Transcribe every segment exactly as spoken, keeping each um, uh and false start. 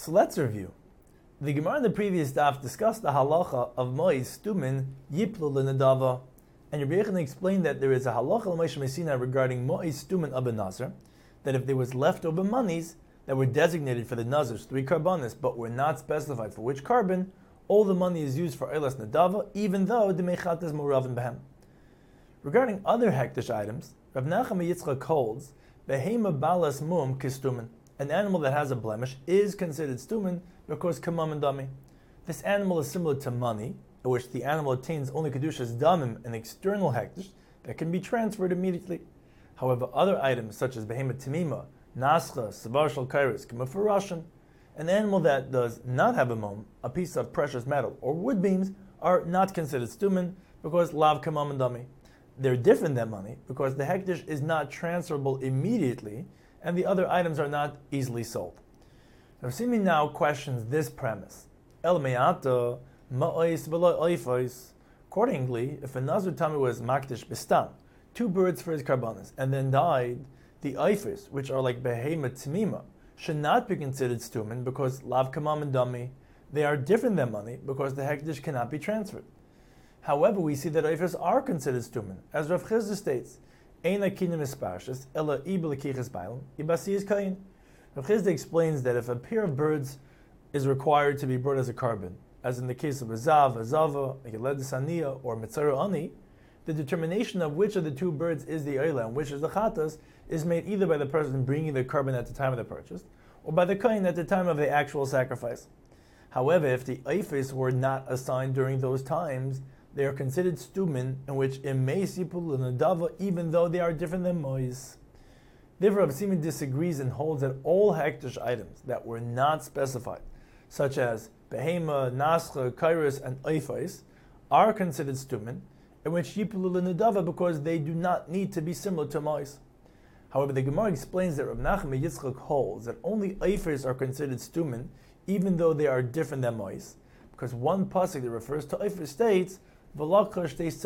So let's review. The Gemara in the previous daf discussed the halacha of mois stumin yiplu l'nedava, and Rabbi Yochanan explained that there is a halacha l'Moshe Messina regarding mois stumin of a nazar, that if there was leftover monies that were designated for the nazar's three karbanis but were not specified for which carbon, all the money is used for eilas nedava, even though the mechat is moravin behem. Regarding other hektish items, Rav Nachman Yitzchak holds behema balas mum kistumin. An animal that has a blemish is considered stumin because kamam and dami. This animal is similar to money, in which the animal attains only kedushas damim, an external hektish that can be transferred immediately. However, other items such as behemoth timima, nascha, savar shel kairos, k'mefarashin, an animal that does not have a mum, a piece of precious metal, or wood beams, are not considered stumin because lav kamam and dami. They're different than money because the hektish is not transferable immediately, and the other items are not easily sold. Rav Simi now questions this premise. El me'ata ma'ois v'lo oifos. Accordingly, if a nazir tami was makdish bistam, two birds for his karbanis, and then died, the oifos, which are like behemoth timima, should not be considered stumin because lav kamam and dami. They are different than money because the hektish cannot be transferred. However, we see that oifos are considered stumin, as Rav Chizda states, Ein akinim esparshas, ela ibel kiches bailam, ibasi is kain. Rav Chizda explains that if a pair of birds is required to be brought as a carbon, as in the case of a zav, a zava, a yeled saniya, or mitzara ani, the determination of which of the two birds is the oila and which is the chatas is made either by the person bringing the carbon at the time of the purchase, or by the kain at the time of the actual sacrifice. However, if the oifos were not assigned during those times, they are considered stumin, in which imeis yipul l'nedava, even though they are different than mois. Therefore, Rav Simi disagrees and holds that all hektish items that were not specified, such as behema, nascha, kairos, and oifos, are considered stumin, in which yipul l'nedava because they do not need to be similar to mois. However, the Gemara explains that Rav Nachman Yitzchak holds that only oifos are considered stumin, even though they are different than mois, because one pasuk that refers to oifos states, and the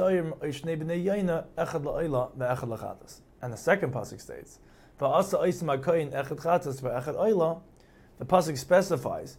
second pasuk states, the pasuk specifies,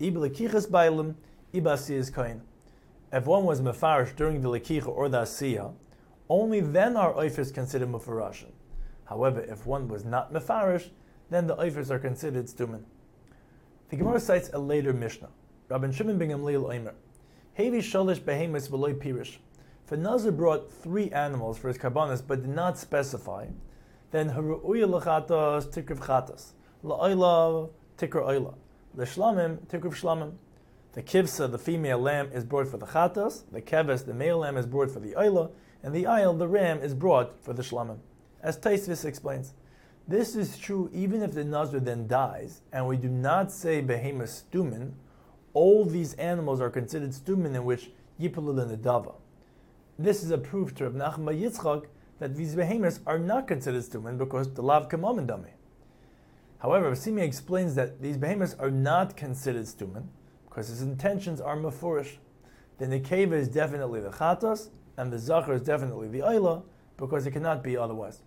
if one was mefarish during the lekicha or the asiya, only then are oifos considered mefarashin. However, if one was not mefarish, then the oifos are considered stumin. The Gemara cites a later Mishnah. Rabban Shimon ben Gamliel Omer, Hevi shalish behemoths v'loy pirish. If a nazir brought three animals for his karbanis but did not specify, then haru'uya l'chatas tikriv chatas, la'oila tikr oila, l'shlamim tikriv shlamim. The kivsa, the female lamb, is brought for the chatas, the keves, the male lamb, is brought for the oila, and the ayil, the ram, is brought for the shlamim. As Taisvis explains, this is true even if the nazir then dies, and we do not say behemoth stumin. All these animals are considered stumin, in which yipul l'nedava. This is a proof to Rav Nachman Yitzchak that these behemoths are not considered stumin because the lav kamam and dami. However, Rav Simi explains that these behemoths are not considered stumin because his intentions are mefurish. The nekeva is definitely the chatas, and the zachar is definitely the oila, because it cannot be otherwise.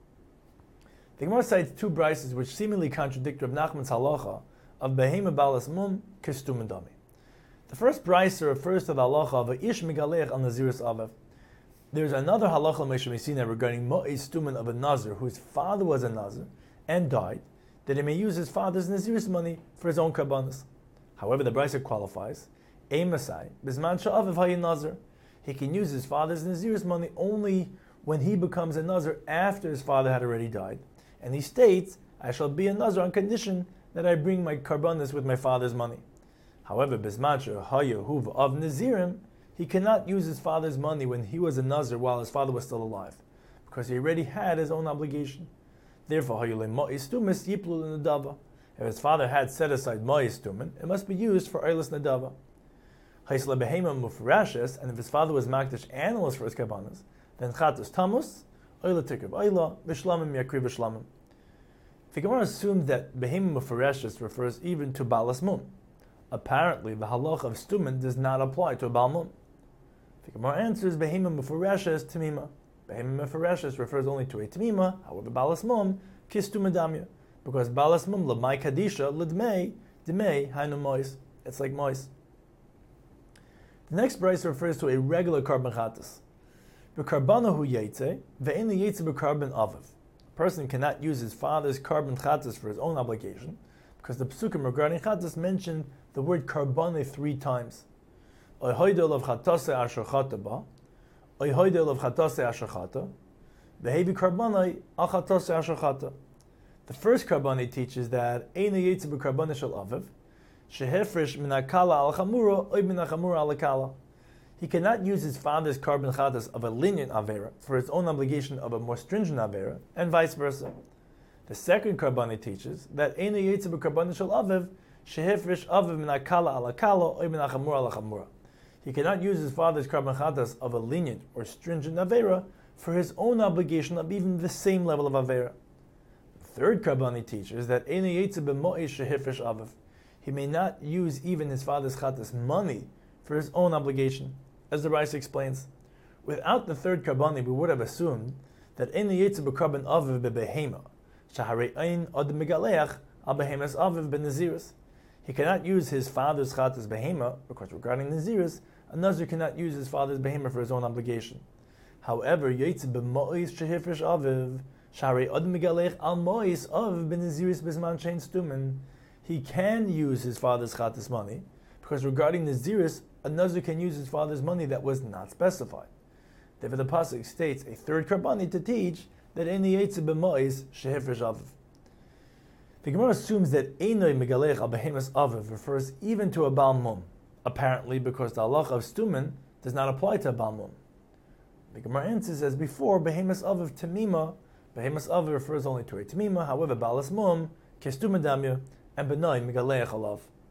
The Gemara cites two brises which seemingly contradict Rav Nachman's halacha of behema balas mum kistum dami. The first brisa refers to the halacha of a ish migalech al naziris avev. There is another halacha Moshe Messina regarding mo'is stumin of a nazir whose father was a nazir and died, that he may use his father's naziris money for his own karbanos. However, the brisa qualifies a masai bisman sha'aviv hayin nazir. He can use his father's naziris money only when he becomes a nazir after his father had already died, and he states, "I shall be a nazir on condition that I bring my karbanos with my father's money." However, bismacha hayahuv of nazirim, he cannot use his father's money when he was a nazir while his father was still alive, because he already had his own obligation. Therefore, hayule mo'is tumis yiplu l'nedava. If his father had set aside mo'is tumin, it must be used for eilas nedava. Haisla behema mufrashes, and if his father was makdish animals for his karbanos, then chatus tamus, oila tikriv oila, v'shlamim yakriv v'shlamim. The Gemara assumes that behema mufrashes refers even to balas mum. Apparently, the halacha of stumin does not apply to a bal mum. The Gemara answers behema mufrashes tamima. Behema mufrashes refers only to a tamima. However, balas mum kistum damya, because balas mum l'may kadisha l'dmei Demei hainu mois. It's like mois. The next brayso refers to a regular carbon chatas. B'karbanahu yetze, ve'en yetze b'karbon aviv. A person cannot use his father's carbon chatas for his own obligation, because the psukim regarding chatas mentioned the word karbane three times. Oyhoidel of chatase asher chata ba, oyhoidel of chatase asher chata, ve'hevi karbanai al chatase asher chata. The first karbane teaches that ein yetze b'karbane shel aviv, shehefresh min hakala al chamura oy min hachamura al hakala. He cannot use his father's carbon chatas of a lenient avera for his own obligation of a more stringent avera, and vice versa. The second karbani teaches that ein yetze b'karbane shel aviv shehefresh aviv min hakala al hakala oy min hachamura al hachamura. He cannot use his father's carbon chatas of a lenient or stringent avera for his own obligation of even the same level of avera. The third karbani teaches that ein yetze b'mo'is shehefresh aviv. He may not use even his father's chatas money for his own obligation. As the Rice explains, without the third karbani, we would have assumed that ein yetze b'karban aviv bebehema, shaharei ein od megaleach al behemas aviv benaziris. He cannot use his father's chatas behema, because regarding naziris, a nazir cannot use his father's behema for his own obligation. However, yetze b'mois shehifresh aviv, shaharei od megaleach al mois aviv benaziris bisman shein stumen. He can use his father's chatas money, because regarding naziris, a nazir can use his father's money that was not specified. Therefore, the pasuk states a third karbani to teach that ein yetze b'mois shehefresh aviv. The Gemara assumes that einoi megalech al behemas aviv refers even to a bal mum, apparently because the halacha of stumen does not apply to a bal mum. The Gemara answers as before, behemas aviv temima. Behemas aviv refers only to a temima. However, balas mum kestumen damya and benoi megalech alav.